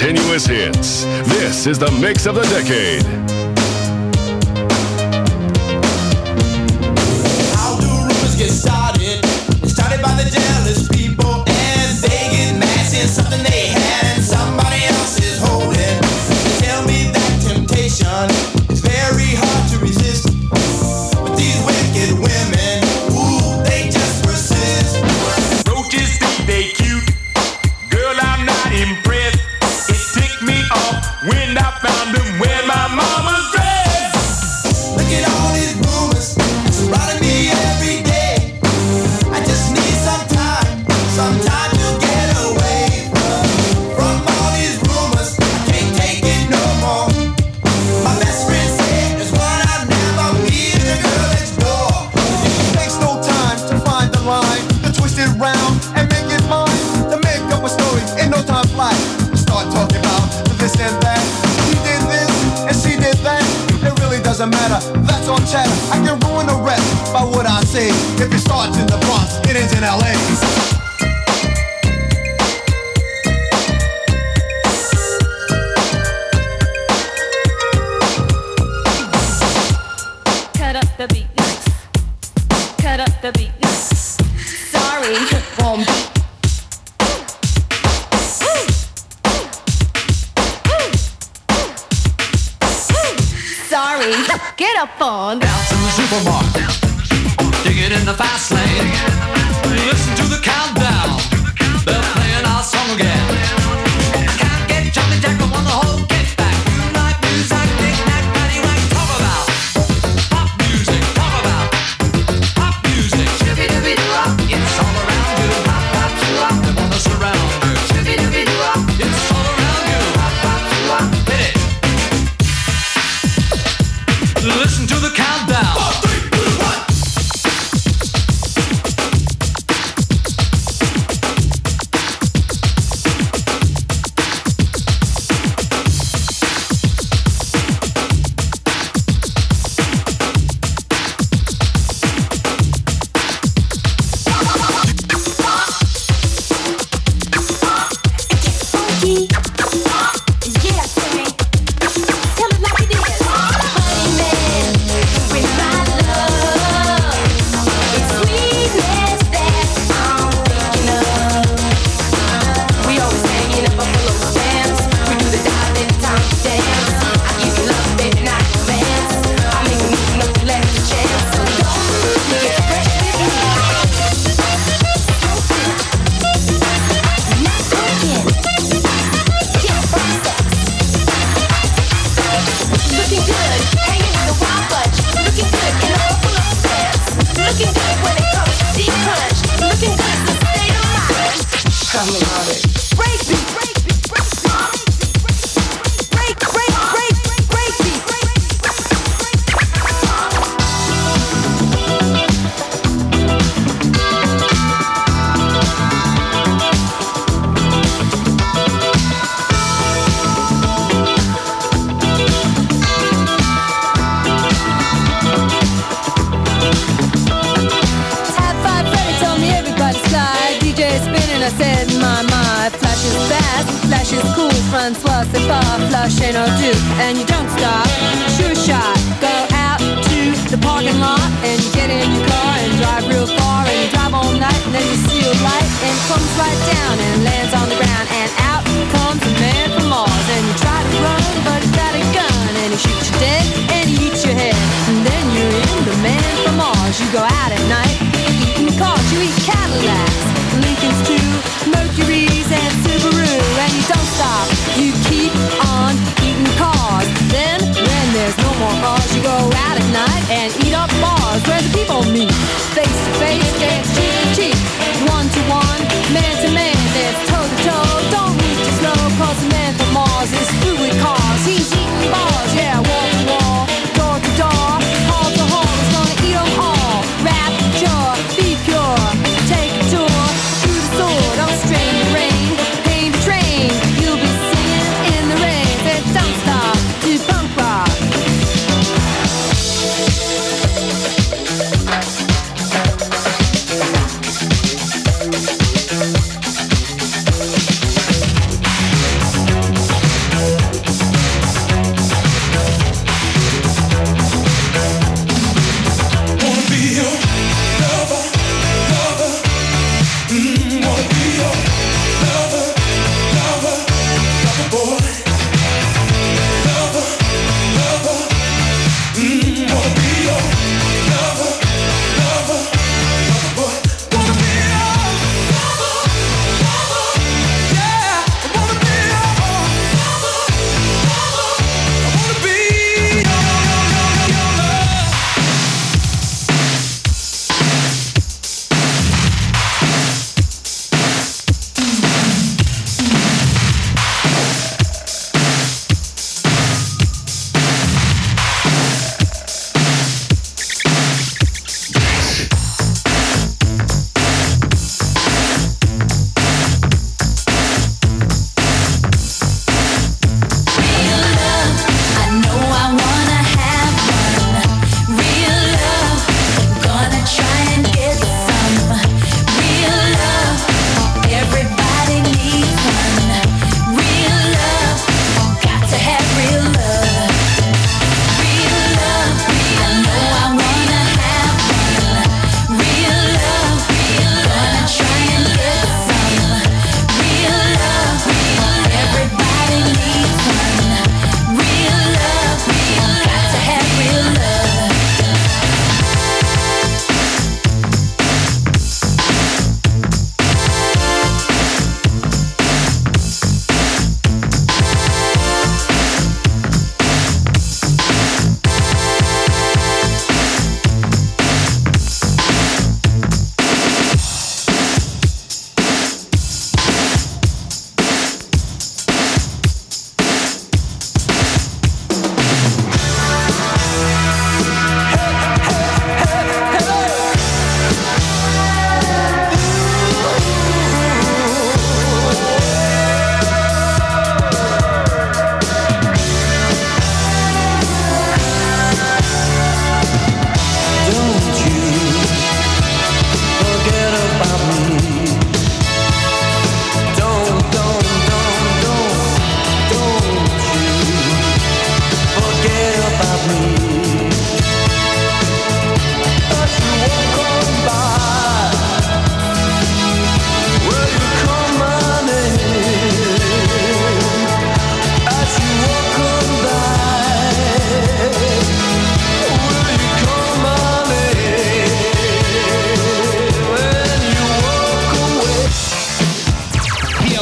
continuous hits. This is the mix of the decade. How do rumors get started? Started by the jealous people, and they get mad seeing something they had and somebody else is holding. They tell me that temptation is very hard to resist, but these wicked women, ooh, they just persist. Roaches think they cute, girl, I'm not impressed. It ticked me off when I found them where my mama's dressed. Look at all these rumors surrounding me every day. I just need some time to get away from all these rumors. I can't take it no more. My best friend said there's one I'll never meet, the girl next door. It takes no time to find the line, to twist it round and make it mine, to make up a story in no time flat. Start talking about this and that. He did this and she did that. It really doesn't matter. That's all chatter. I can ruin the rest by what I say. If it starts in the Bronx, it ends in LA. Cut up the beat. Cut up the beat. Sorry, wrong beat. Sorry, get up on. Down to the supermarket, dig it in the fast lane. Listen to the countdown, they're playing our song again. Can't get Johnny Jack on the whole get back. You like music, knick-knack, paddywhack. Talk about pop music, talk about pop music. Shibby-dibby-doo-wop, it's all around you. Pop-pop-doo-wop, they wanna surround you. Shibby-dibby-doo-wop, it's all around you. Pop-pop-doo-wop, hit it. Listen to the countdown. 4, 3, 2, 1. And you don't stop, sure shot. Go out to the parking lot and you get in your car and drive real far and you drive all night and then you see a light and it comes right down and lands on the ground and out comes a man from Mars and you try to run but he's got a gun and he shoots you dead and he eats your head and then you're in the man from Mars. You go out at night eating cars, you eat Cadillacs, Lincolns too, Mercuries and Subaru and you don't stop, you keep on eating cars. Then when there's no more cars, you go out at night and eat up bars where the people meet. Face to face, dance cheek to cheek, one to one, man to man, dance toe to toe. Don't move too slow, cause the man from Mars is through with cars. He's eating bars, yeah, wall to wall, door to door, hall to hall. He's gonna eat them all. Rapture, be pure, take a tour.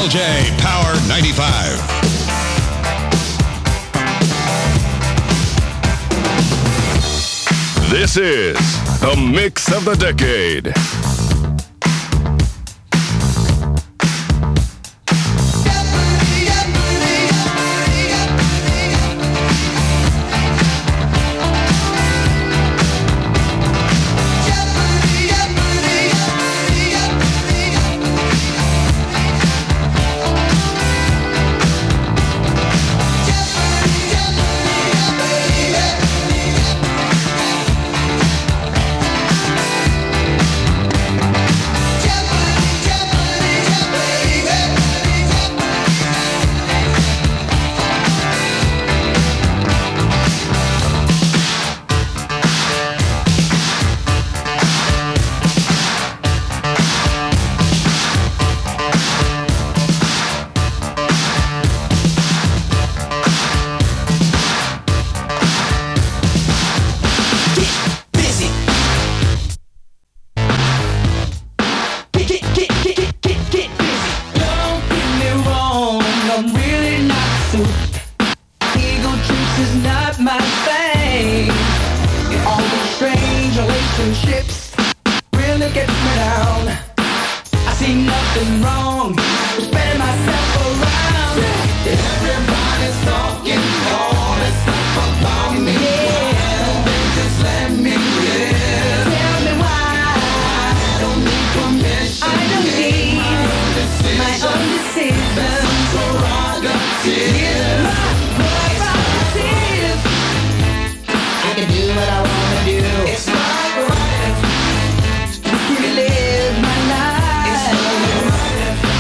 KLJ Power 95. This is the Mix of the Decade. Live my life.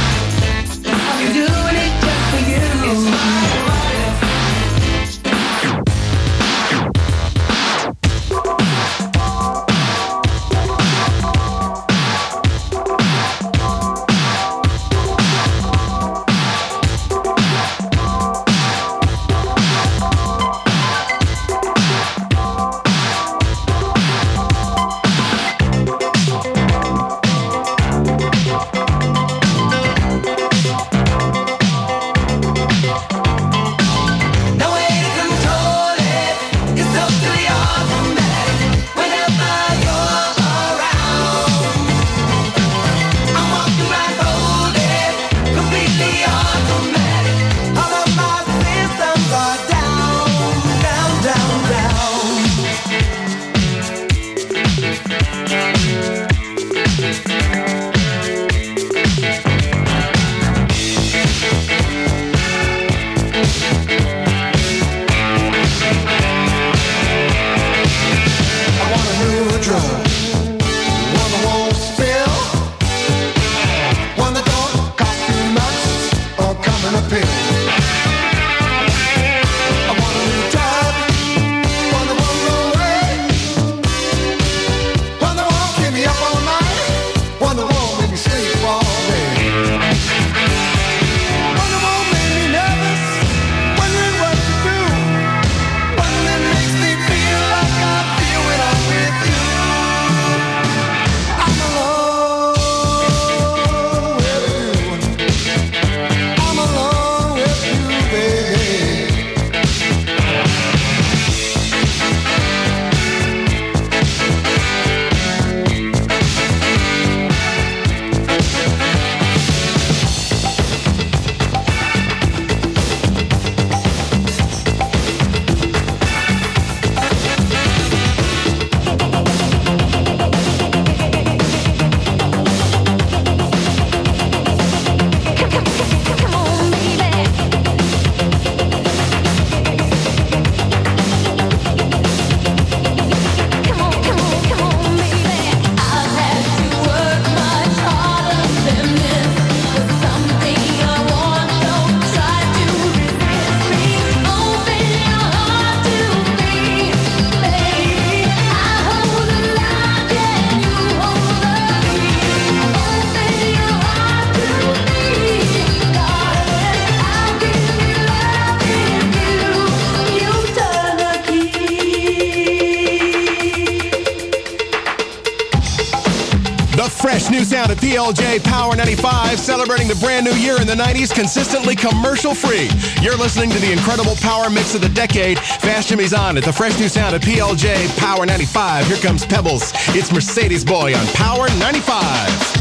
at PLJ Power 95, celebrating the brand new year in the 90s, consistently commercial-free. You're listening to the incredible power mix of the decade. Fast Jimmy's on at the fresh new sound at PLJ Power 95. Here comes Pebbles. It's Mercedes Boy on Power 95.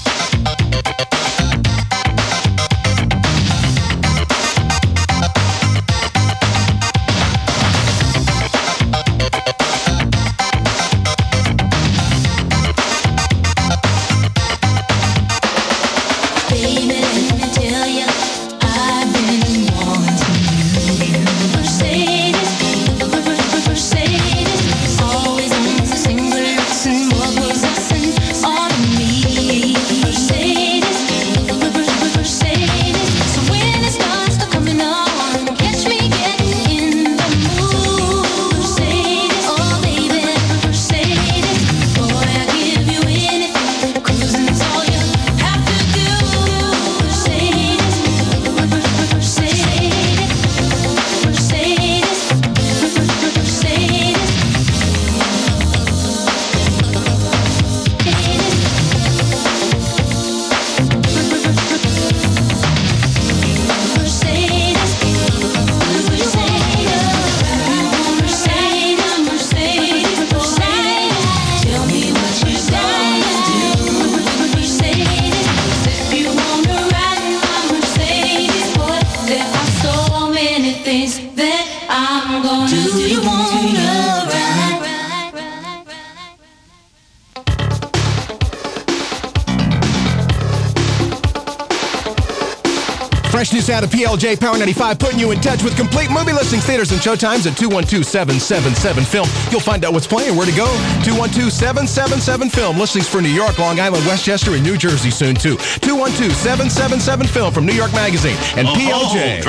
Fresh new sound of PLJ Power 95, putting you in touch with complete movie listings, theaters, and showtimes at 212-777-FILM. You'll find out what's playing, where to go. 212-777-FILM. Listings for New York, Long Island, Westchester, and New Jersey soon, too. 212-777-FILM from New York Magazine and PLJ.